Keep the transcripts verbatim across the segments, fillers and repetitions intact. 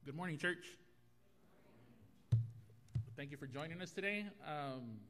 Good morning, church. Thank you for joining us today. Um,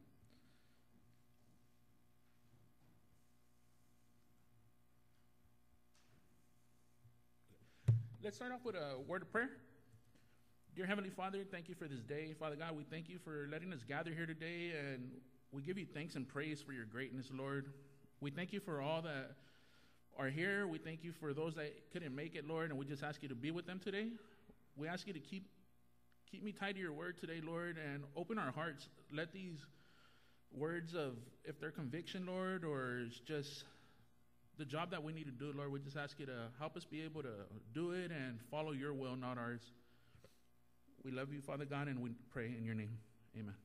let's start off with a word of prayer. Dear Heavenly Father, thank you for this day. Father God, we thank you for letting us gather here today, and we give you thanks and praise for your greatness, Lord. We thank you for all that are here. We thank you for those that couldn't make it, Lord, and we just ask you to be with them today. We ask you to keep keep me tied to your word today, Lord, and open our hearts. Let these words of, if they're conviction, Lord, or it's just the job that we need to do, Lord, we just ask you to help us be able to do it and follow your will, not ours. We love you, Father God, and we pray in your name. Amen.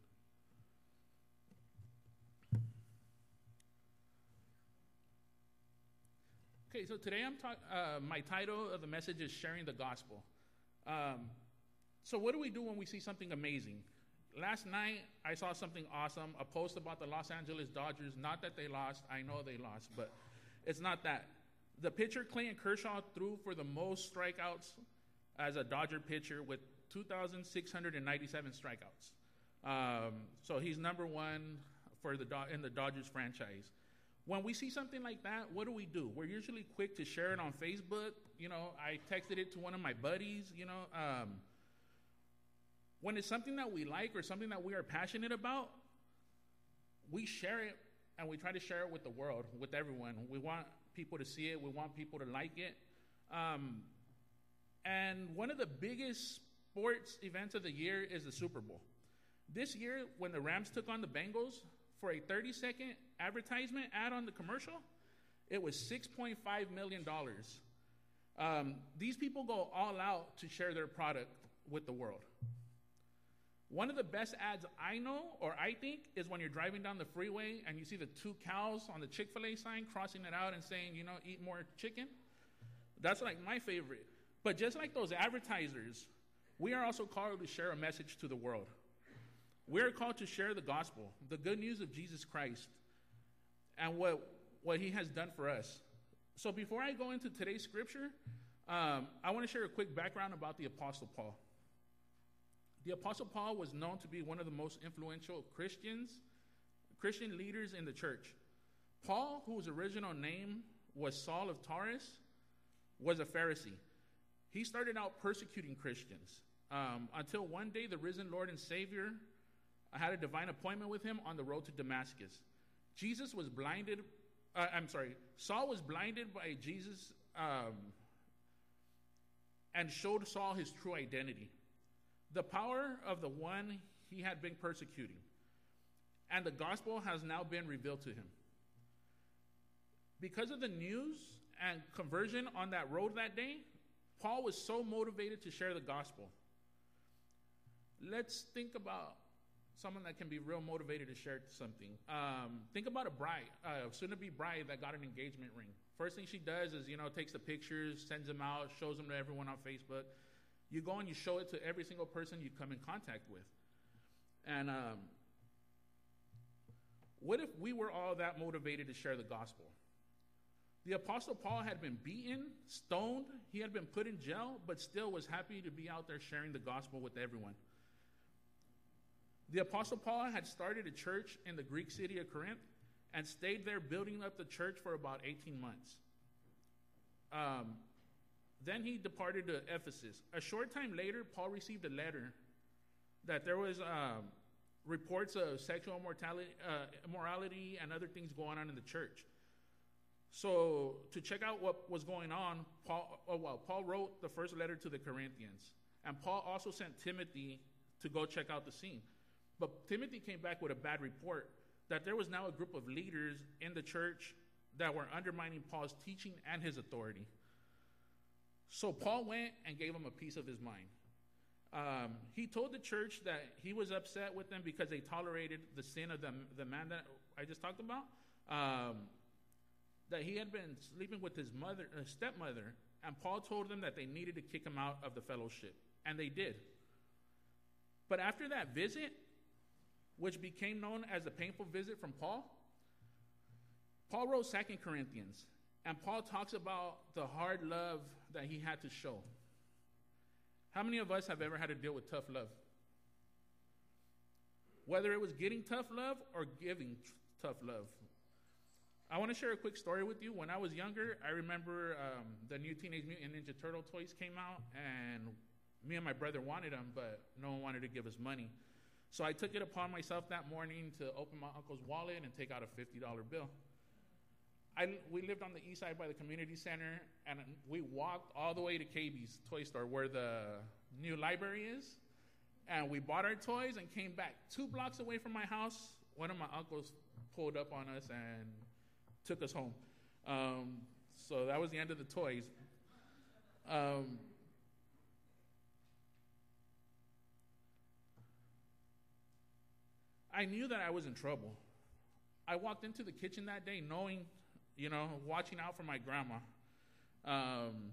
Okay, so today I'm talking. Uh, my title of the message is Sharing the Gospel. Um, so what do we do when we see something amazing? Last night, I saw something awesome, a post about the Los Angeles Dodgers. Not that they lost. I know they lost, but it's not that. The pitcher, Clayton Kershaw, threw for the most strikeouts as a Dodger pitcher with two thousand six hundred ninety-seven strikeouts. Um, so he's number one for the in the Dodgers franchise. When we see something like that, what do we do? We're usually quick to share it on Facebook. You know, I texted it to one of my buddies, you know. Um, when it's something that we like or something that we are passionate about, we share it, and we try to share it with the world, with everyone. We want people to see it. We want people to like it. Um, and one of the biggest sports events of the year is the Super Bowl. This year, when the Rams took on the Bengals, for a thirty-second advertisement ad on the commercial, it was six point five million dollars. Um, these people go all out to share their product with the world. One of the best ads I know, or I think, is when you're driving down the freeway and you see the two cows on the Chick-fil-A sign crossing it out and saying, you know, eat more chicken. That's like my favorite. But just like those advertisers, we are also called to share a message to the world. We're called to share the gospel, the good news of Jesus Christ, and what what he has done for us. So before I go into today's scripture, um, I want to share a quick background about the Apostle Paul. The Apostle Paul was known to be one of the most influential Christians, Christian leaders in the church. Paul, whose original name was Saul of Tarsus, was a Pharisee. He started out persecuting Christians um, until one day the risen Lord and Savior I had a divine appointment with him on the road to Damascus. Jesus was blinded, uh, I'm sorry, Saul was blinded by Jesus um, and showed Saul his true identity, the power of the one he had been persecuting. And the gospel has now been revealed to him. Because of the news and conversion on that road that day, Paul was so motivated to share the gospel. Let's think about someone that can be real motivated to share something. Um, think about a bride, uh, soon-to-be bride that got an engagement ring. First thing she does is, you know, takes the pictures, sends them out, shows them to everyone on Facebook. You go and you show it to every single person you come in contact with. And um, what if we were all that motivated to share the gospel? The Apostle Paul had been beaten, stoned, he had been put in jail, but still was happy to be out there sharing the gospel with everyone. The Apostle Paul had started a church in the Greek city of Corinth and stayed there building up the church for about eighteen months. Um, then he departed to Ephesus. A short time later, Paul received a letter that there was um, reports of sexual immortality, uh, immorality and other things going on in the church. So to check out what was going on, Paul, oh, well, Paul wrote the first letter to the Corinthians. And Paul also sent Timothy to go check out the scene. But Timothy came back with a bad report that there was now a group of leaders in the church that were undermining Paul's teaching and his authority. So Paul went and gave them a piece of his mind. Um, he told the church that he was upset with them because they tolerated the sin of the, the man that I just talked about, um, that he had been sleeping with his mother, his stepmother, and Paul told them that they needed to kick him out of the fellowship, and they did. But after that visit, which became known as the painful visit from Paul, Paul wrote Second Corinthians, and Paul talks about the hard love that he had to show. How many of us have ever had to deal with tough love? Whether it was getting tough love or giving t- tough love. I want to share a quick story with you. When I was younger, I remember um, the new Teenage Mutant Ninja Turtle toys came out, and me and my brother wanted them, but no one wanted to give us money. So I took it upon myself that morning to open my uncle's wallet and take out a fifty dollar bill. I, we lived on the east side by the community center, and we walked all the way to K B's toy store where the new library is, and we bought our toys and came back. Two blocks away from my house, one of my uncles pulled up on us and took us home. Um, so that was the end of the toys. Um, I knew that I was in trouble. I walked into the kitchen that day knowing, you know, watching out for my grandma. Um,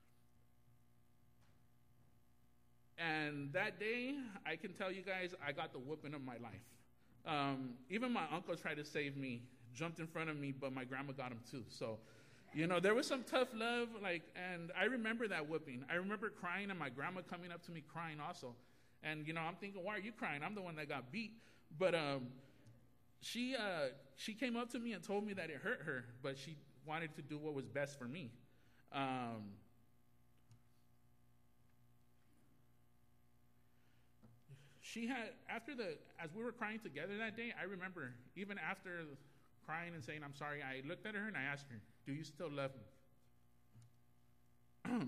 and that day, I can tell you guys, I got the whooping of my life. Um, even my uncle tried to save me, jumped in front of me, but my grandma got him too. So, you know, there was some tough love, like, and I remember that whooping. I remember crying and my grandma coming up to me crying also. And, you know, I'm thinking, why are you crying? I'm the one that got beat. But um, she uh, she came up to me and told me that it hurt her, but she wanted to do what was best for me. Um, she had, after the, as we were crying together that day, I remember, even after crying and saying, I'm sorry, I looked at her and I asked her, do you still love me?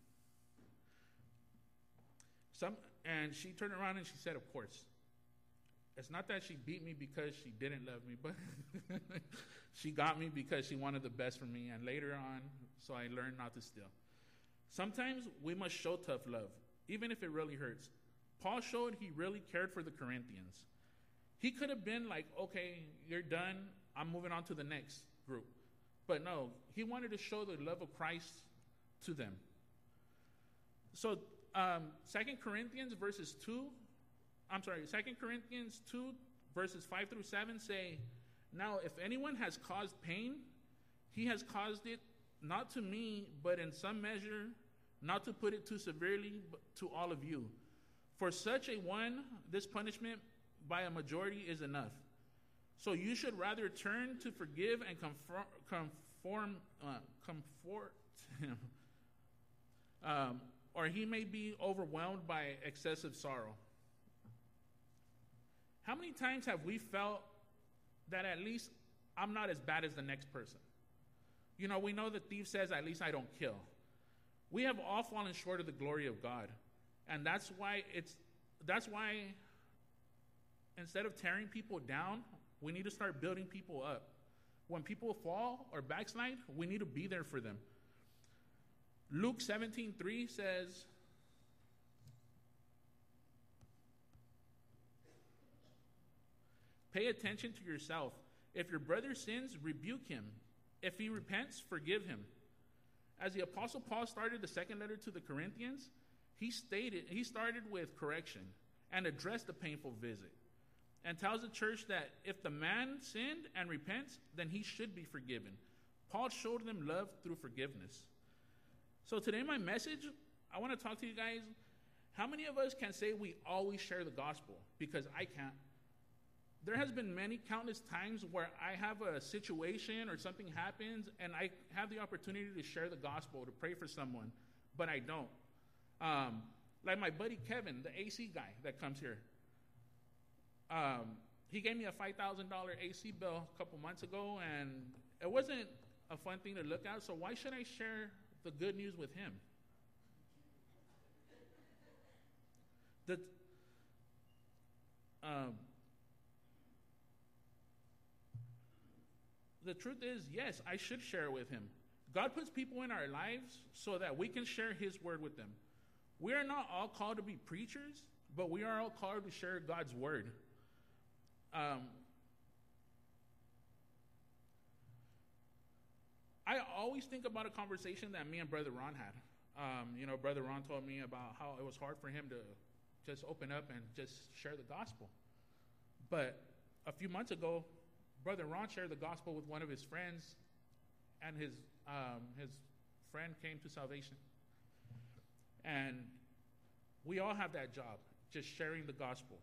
Some, and she turned around and she said, of course. It's not that she beat me because she didn't love me, but she got me because she wanted the best for me. And later on, so I learned not to steal. Sometimes we must show tough love, even if it really hurts. Paul showed he really cared for the Corinthians. He could have been like, okay, you're done. I'm moving on to the next group. But no, he wanted to show the love of Christ to them. So um, Second Corinthians verses two, I'm sorry, Second Corinthians two verses five through seven say, now if anyone has caused pain, he has caused it not to me, but in some measure, not to put it too severely, but to all of you. For such a one, this punishment by a majority is enough. So you should rather turn to forgive and conform, conform, uh, comfort him, um, or he may be overwhelmed by excessive sorrow. How many times have we felt that at least I'm not as bad as the next person? You know, we know the thief says, at least I don't kill. We have all fallen short of the glory of God. And that's why it's, that's why instead of tearing people down, we need to start building people up. When people fall or backslide, we need to be there for them. Luke seventeen three says, pay attention to yourself. If your brother sins, rebuke him. If he repents, forgive him. As the Apostle Paul started the second letter to the Corinthians, he stated he started with correction and addressed the painful visit, and tells the church that if the man sinned and repents, then he should be forgiven. Paul showed them love through forgiveness. So today my message, I want to talk to you guys. How many of us can say we always share the gospel? Because I can't. There has been many countless times where I have a situation or something happens and I have the opportunity to share the gospel, to pray for someone, but I don't. Um, like my buddy Kevin, the A C guy that comes here. Um, he gave me a five thousand dollars A C bill a couple months ago, and it wasn't a fun thing to look at, so why should I share the good news with him? The, um, the truth is, yes, I should share with him. God puts people in our lives so that we can share his word with them. We are not all called to be preachers, but we are all called to share God's word. Um, I always think about a conversation that me and Brother Ron had. Um, you know, Brother Ron told me about how it was hard for him to just open up and just share the gospel. But a few months ago, Brother Ron shared the gospel with one of his friends, and his um, his friend came to salvation. And We all have that job, just sharing the gospel.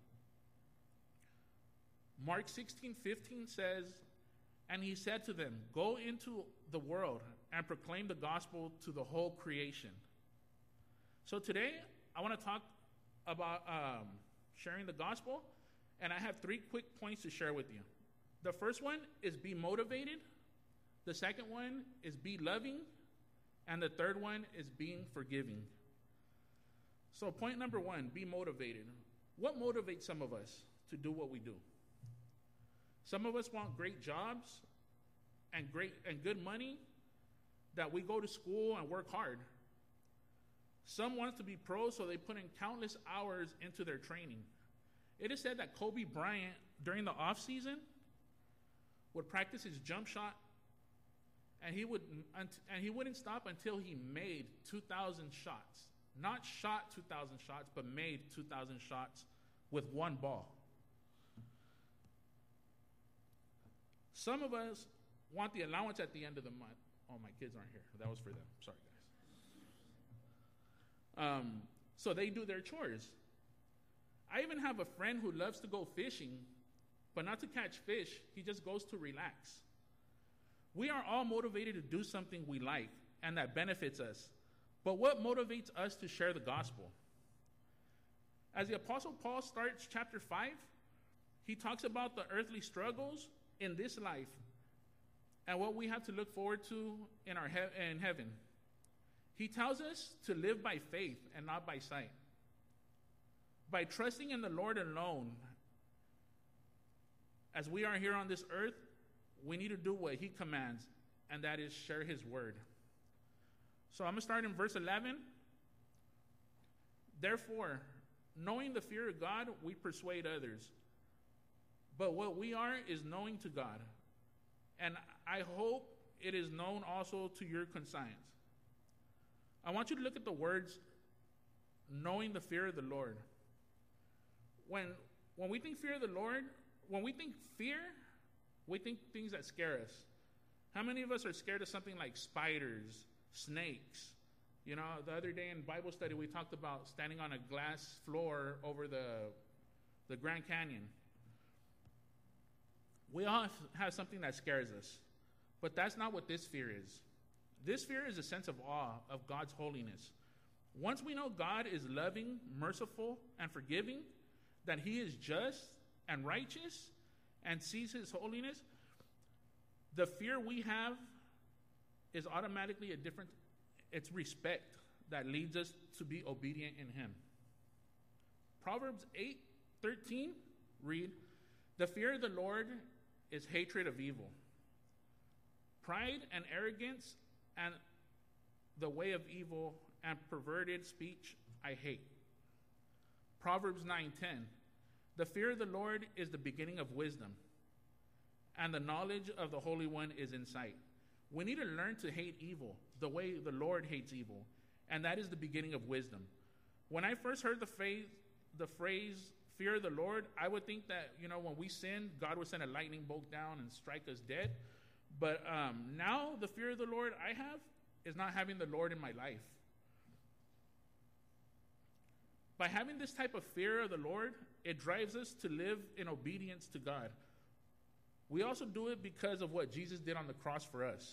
Mark sixteen fifteen says, and he said to them, go into the world and proclaim the gospel to the whole creation. So today, I want to talk about um, sharing the gospel, and I have three quick points to share with you. The first one is be motivated. The second one is be loving. And the third one is being forgiving. So point number one, be motivated. What motivates some of us to do what we do? Some of us want great jobs and great and good money, that we go to school and work hard. Some want to be pros, so they put in countless hours into their training. It is said that Kobe Bryant, during the off season, would practice his jump shot, and he would and he wouldn't stop until he made two thousand shots. Not shot two thousand shots, but made two thousand shots with one ball. Some of us want the allowance at the end of the month. Oh, my kids aren't here. That was for them. Sorry, guys. Um, so they do their chores. I even have a friend who loves to go fishing, but not to catch fish. He just goes to relax. We are all motivated to do something we like and that benefits us. But what motivates us to share the gospel? As the Apostle Paul starts chapter five, he talks about the earthly struggles in this life and what we have to look forward to in our he- in heaven. He tells us to live by faith and not by sight. By trusting in the Lord alone, as we are here on this earth, we need to do what he commands, and that is share his word. So I'm going to start in verse eleven. Therefore, knowing the fear of God, we persuade others. But what we are is knowing to God. And I hope it is known also to your conscience. I want you to look at the words, knowing the fear of the Lord. When, when we think fear of the Lord, when we think fear, we think things that scare us. How many of us are scared of something like spiders, snakes? You know, the other day in Bible study, we talked about standing on a glass floor over the, the Grand Canyon. We all have something that scares us, but that's not what this fear is. This fear is a sense of awe of God's holiness. Once we know God is loving, merciful, and forgiving, that he is just and righteous and sees his holiness, the fear we have is automatically a different, it's respect that leads us to be obedient in him. Proverbs eight thirteen read, the fear of the Lord is hatred of evil. Pride and arrogance and the way of evil and perverted speech I hate. Proverbs nine ten, the fear of the Lord is the beginning of wisdom, and the knowledge of the Holy One is insight. We need to learn to hate evil the way the Lord hates evil, and that is the beginning of wisdom. When I first heard the phrase, the phrase fear of the Lord, I would think that, you know, when we sin, God would send a lightning bolt down and strike us dead. But um, now the fear of the Lord I have is not having the Lord in my life. By having this type of fear of the Lord, it drives us to live in obedience to God. We also do it because of what Jesus did on the cross for us.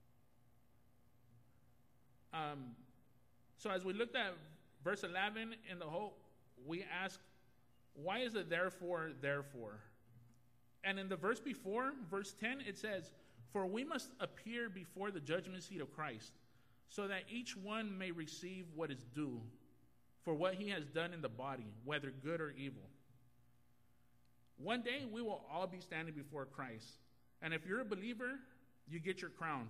Um, so as we looked at verse eleven in the whole, we ask, why is it therefore, therefore? And in the verse before, verse ten, it says, for we must appear before the judgment seat of Christ, so that each one may receive what is due for what he has done in the body, whether good or evil. One day, we will all be standing before Christ. And if you're a believer, you get your crowns.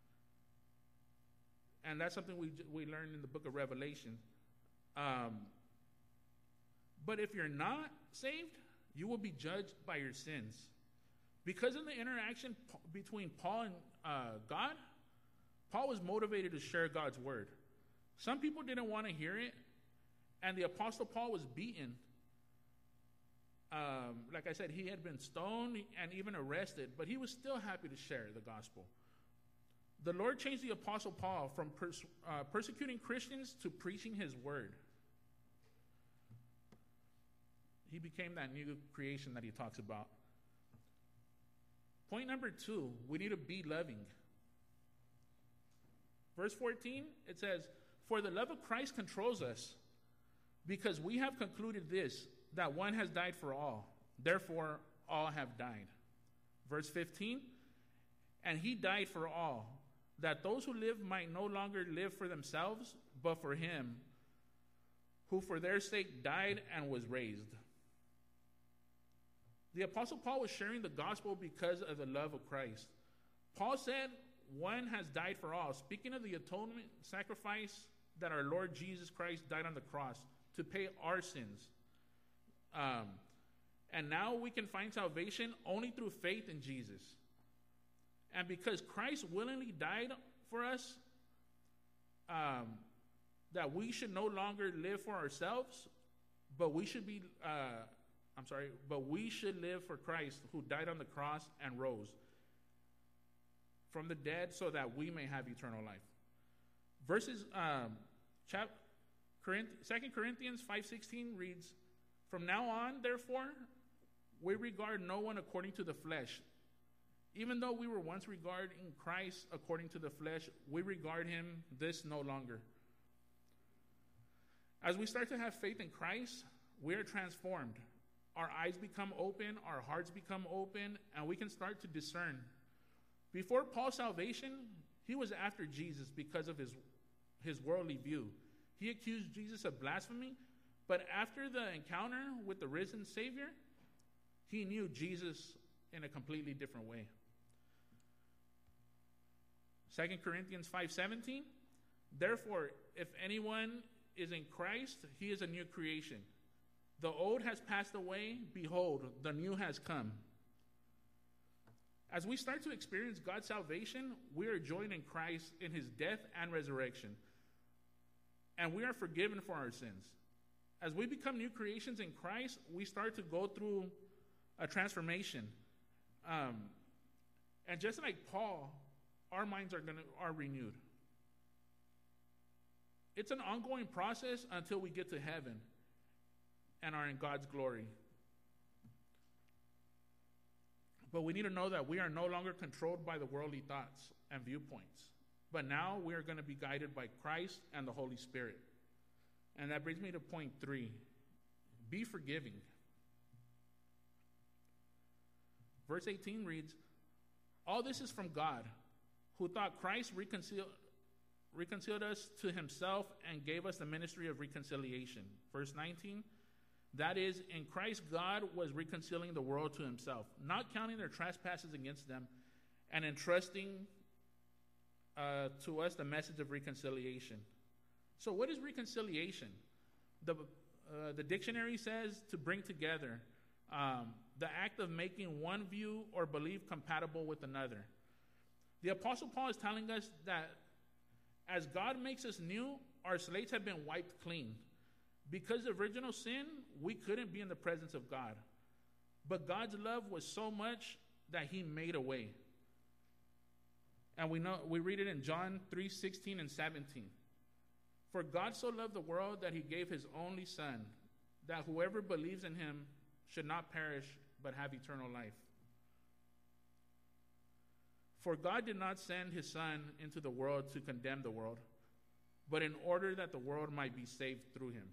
And that's something we we learned in the book of Revelation. Um, but if you're not saved, you will be judged by your sins. Because of the interaction p- between Paul and uh, God, Paul was motivated to share God's word. Some people didn't want to hear it, and the Apostle Paul was beaten. Um, like I said, he had been stoned and even arrested, but he was still happy to share the gospel. The Lord changed the Apostle Paul from pers- uh, persecuting Christians to preaching his word. he became that new creation that he talks about. Point number two, we need to be loving. Verse fourteen, it says, "For the love of Christ controls us, because we have concluded this, that one has died for all. Therefore, all have died." Verse fifteen, "And he died for all, that those who live might no longer live for themselves, but for him, who for their sake died and was raised." The Apostle Paul was sharing the gospel because of the love of Christ. Paul said, one has died for all, speaking of the atonement sacrifice that our Lord Jesus Christ died on the cross to pay our sins. Um, and now we can find salvation only through faith in Jesus. And because Christ willingly died for us, um, that we should no longer live for ourselves, but we should be, uh, I'm sorry, but we should live for Christ, who died on the cross and rose from the dead so that we may have eternal life. Verses, um, chap, Second Corinthians five sixteen reads, "From now on, therefore, we regard no one according to the flesh. Even though we were once regarding Christ according to the flesh, we regard him this no longer." As we start to have faith in Christ, we are transformed. Our eyes become open, our hearts become open, and we can start to discern. Before Paul's salvation, he was after Jesus because of his, his worldly view. He accused Jesus of blasphemy, but after the encounter with the risen Savior, he knew Jesus in a completely different way. Second Corinthians five seventeen, "Therefore, if anyone is in Christ, he is a new creation. The old has passed away, behold, the new has come." As we start to experience God's salvation, we are joined in Christ in his death and resurrection. And we are forgiven for our sins. As we become new creations in Christ, we start to go through a transformation. Um, and just like Paul, our minds are gonna are renewed. It's an ongoing process until we get to heaven and are in God's glory. But we need to know that we are no longer controlled by the worldly thoughts and viewpoints. But now we are going to be guided by Christ and the Holy Spirit. And that brings me to point three. Be forgiving. Verse eighteen reads, "All this is from God, who thought Christ reconciled, reconciled us to himself and gave us the ministry of reconciliation." Verse nineteen, "That is, in Christ God was reconciling the world to himself, not counting their trespasses against them, and entrusting uh, to us the message of reconciliation." So what is reconciliation? The, uh, the dictionary says to bring together, um, the act of making one view or belief compatible with another. The Apostle Paul is telling us that as God makes us new, our slates have been wiped clean. Because of original sin, we couldn't be in the presence of God. But God's love was so much that he made a way. And we know we read it in John three sixteen and seventeen. "For God so loved the world that he gave his only Son, that whoever believes in him should not perish but have eternal life. For God did not send his Son into the world to condemn the world, but in order that the world might be saved through him."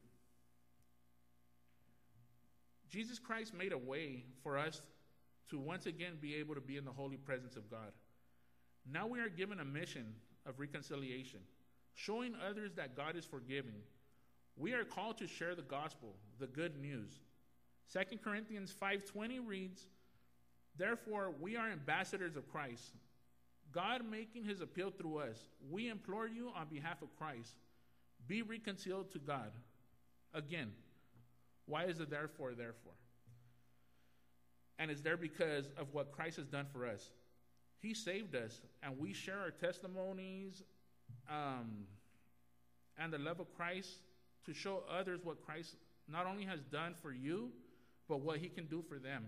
Jesus Christ made a way for us to once again be able to be in the holy presence of God. Now we are given a mission of reconciliation, showing others that God is forgiving. We are called to share the gospel, the good news. Second Corinthians five twenty reads, "Therefore we are ambassadors of Christ, God making his appeal through us. We implore you on behalf of Christ, be reconciled to God." Again, why is it therefore, therefore? And it's there because of what Christ has done for us. He saved us, and we share our testimonies um, and the love of Christ to show others what Christ not only has done for you, but what he can do for them.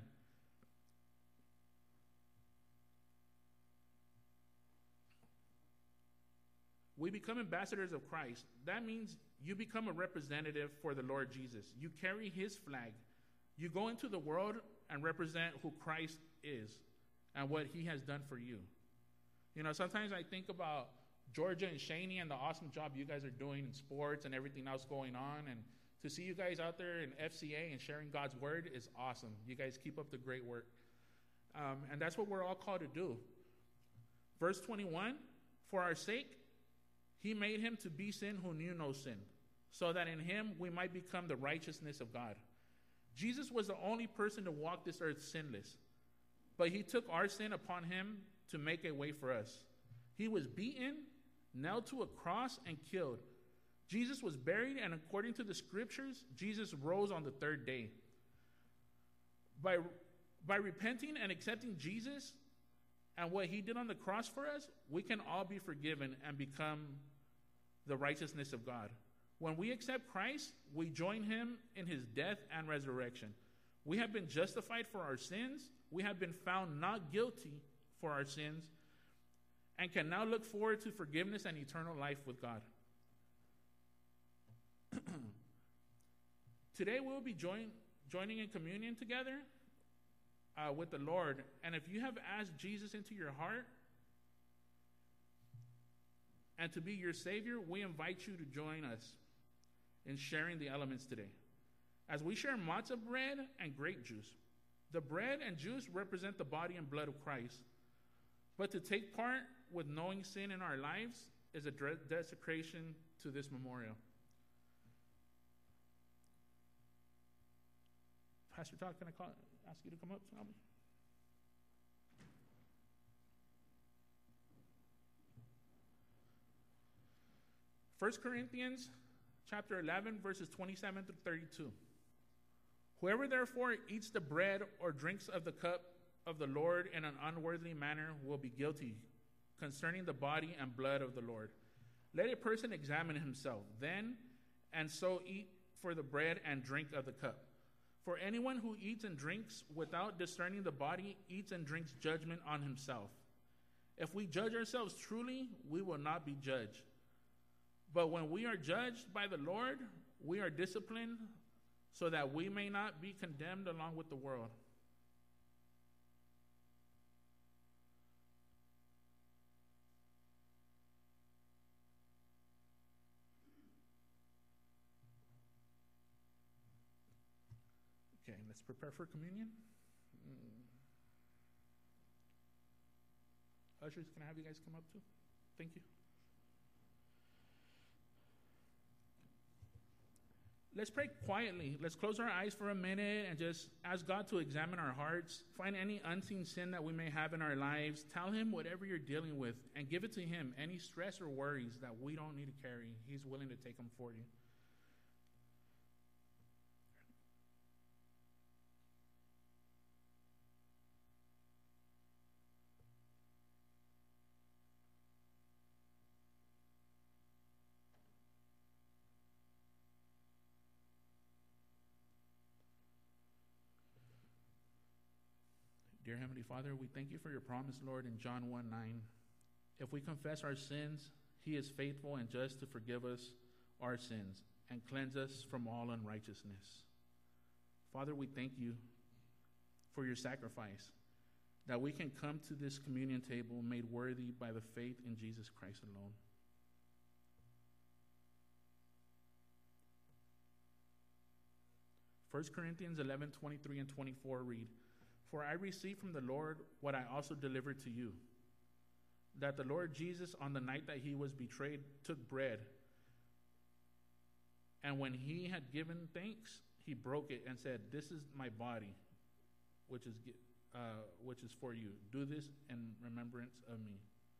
We become ambassadors of Christ. That means you become a representative for the Lord Jesus. You carry his flag. You go into the world and represent who Christ is and what he has done for you. You know, sometimes I think about Georgia and Shaney and the awesome job you guys are doing in sports and everything else going on. And to see you guys out there in F C A and sharing God's word is awesome. You guys keep up the great work. Um, and that's what we're all called to do. Verse twenty-one, for our sake, he made him to be sin who knew no sin, so that in him we might become the righteousness of God. Jesus was the only person to walk this earth sinless, but he took our sin upon him to make a way for us. He was beaten, nailed to a cross, and killed. Jesus was buried, and according to the scriptures, Jesus rose on the third day. By, by repenting and accepting Jesus and what he did on the cross for us, we can all be forgiven and become the righteousness of God. When we accept Christ, we join him in his death and resurrection. We have been justified for our sins. We have been found not guilty for our sins and can now look forward to forgiveness and eternal life with God. Today we'll be join, joining in communion together uh, with the Lord. And if you have asked Jesus into your heart and to be your Savior, we invite you to join us in sharing the elements today. As we share matzah bread and grape juice, the bread and juice represent the body and blood of Christ. But to take part with knowing sin in our lives is a desecration to this memorial. Pastor Todd, can I call, ask you to come up to help me? First Corinthians chapter eleven, verses twenty-seven through thirty-two. Whoever therefore eats the bread or drinks of the cup of the Lord in an unworthy manner will be guilty concerning the body and blood of the Lord. Let a person examine himself then, and so eat for the bread and drink of the cup. For anyone who eats and drinks without discerning the body eats and drinks judgment on himself. If we judge ourselves truly, we will not be judged. But when we are judged by the Lord, we are disciplined so that we may not be condemned along with the world. Okay, let's prepare for communion. Mm. Ushers, can I have you guys come up too? Thank you. Let's pray quietly. Let's close our eyes for a minute and just ask God to examine our hearts. Find any unseen sin that we may have in our lives. Tell him whatever you're dealing with and give it to him. Any stress or worries that we don't need to carry, he's willing to take them for you. Dear Heavenly Father, we thank you for your promise, Lord, in John one nine. If we confess our sins, he is faithful and just to forgive us our sins and cleanse us from all unrighteousness. Father, we thank you for your sacrifice, that we can come to this communion table made worthy by the faith in Jesus Christ alone. First Corinthians eleven twenty-three and twenty-four read, For I received from the Lord what I also delivered to you, that the Lord Jesus, on the night that he was betrayed, took bread. And when he had given thanks, he broke it and said, This is my body, which is uh, which is for you. Do this in remembrance of me.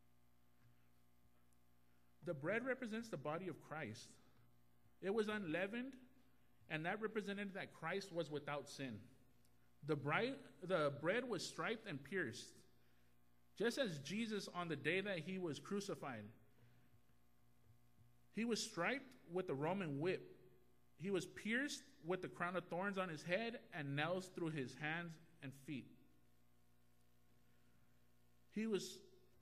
The bread represents the body of Christ. It was unleavened, and that represented that Christ was without sin. The, bride, the bread was striped and pierced, just as Jesus on the day that he was crucified. He was striped with the Roman whip. He was pierced with the crown of thorns on his head and nails through his hands and feet. He was,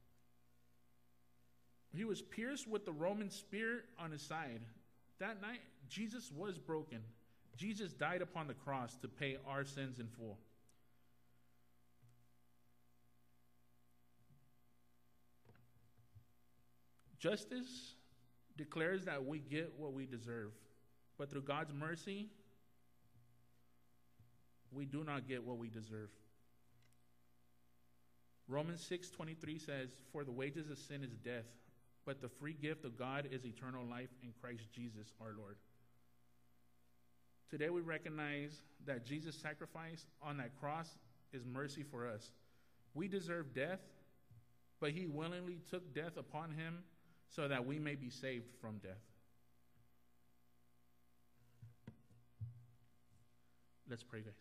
he was pierced with the Roman spear on his side. That night, Jesus was broken. Jesus died upon the cross to pay our sins in full. Justice declares that we get what we deserve, but through God's mercy, we do not get what we deserve. Romans six twenty-three says, "For the wages of sin is death, but the free gift of God is eternal life in Christ Jesus our Lord." Today we recognize that Jesus' sacrifice on that cross is mercy for us. We deserve death, but he willingly took death upon him so that we may be saved from death. Let's pray, guys.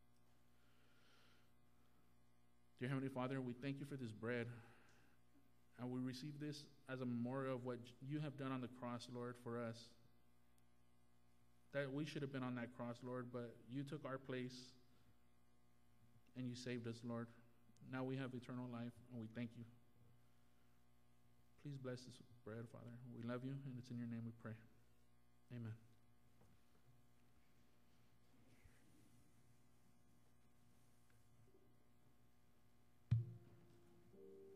Dear Heavenly Father, we thank you for this bread, and we receive this as a memorial of what you have done on the cross, Lord, for us. That we should have been on that cross, Lord, but you took our place, and you saved us, Lord. Now we have eternal life, and we thank you. Please bless this bread, Father. We love you, and it's in your name we pray. Amen.